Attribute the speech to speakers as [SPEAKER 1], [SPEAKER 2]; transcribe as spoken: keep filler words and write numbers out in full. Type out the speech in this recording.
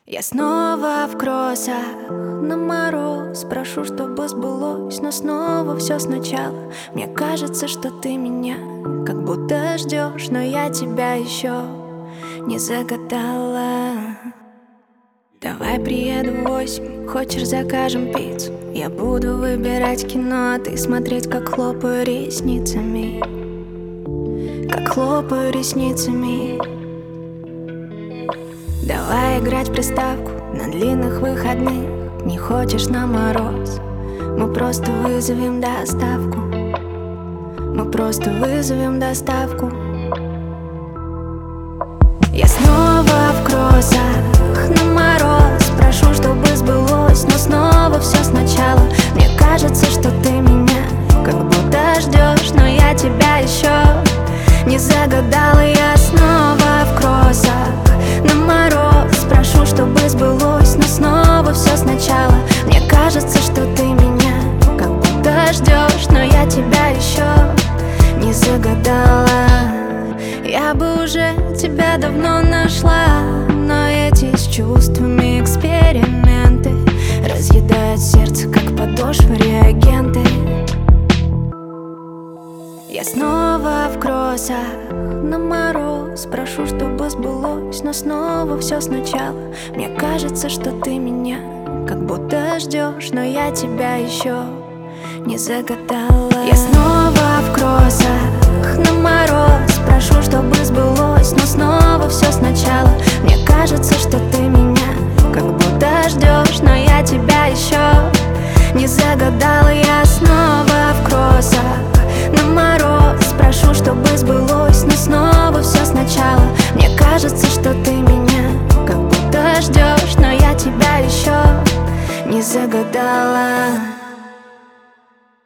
[SPEAKER 1] Я снова в кроссах, на мороз. Прошу, чтобы сбылось, но снова все сначала. Мне кажется, что ты меня как будто ждешь, но я тебя еще не загадала. Давай приеду в восемь, хочешь закажем пиццу. Я буду выбирать кино, а ты смотреть, как хлопаю ресницами. Как хлопаю ресницами. Давай играть в приставку на длинных выходных. Не хочешь на мороз, мы просто вызовем доставку. Мы просто вызовем доставку. Я снова в кроссах, на мороз. Прошу, чтобы сбылось, но снова все сначала. Мне кажется, что ты меня как будто ждешь, но я тебя еще не загадала. Я снова в кроссах, на мороз. Прошу, чтобы сбылось, но снова все сначала. Мне кажется, что ты меня как будто ждешь, но я тебя еще не загадала. Я бы уже тебя давно нашла, но эти с чувствами эксперименты разъедают сердце, как подошвы реагенты. Я снова в кроссах, на мороз. Прошу, чтобы сбылось, но снова все сначала. Мне кажется, что ты меня как будто ждешь, но я тебя еще не загадала. Я снова в кроссах, на мороз. Прошу, чтобы сбылось, но снова все сначала. Мне кажется, что ты меня как будто ждешь, но я тебя еще не загадала. Я снова в кроссах, на мороз. Прошу, чтобы сбылось, но снова все сначала. Мне кажется, что ты меня как будто ждешь, но я тебя еще не загадала.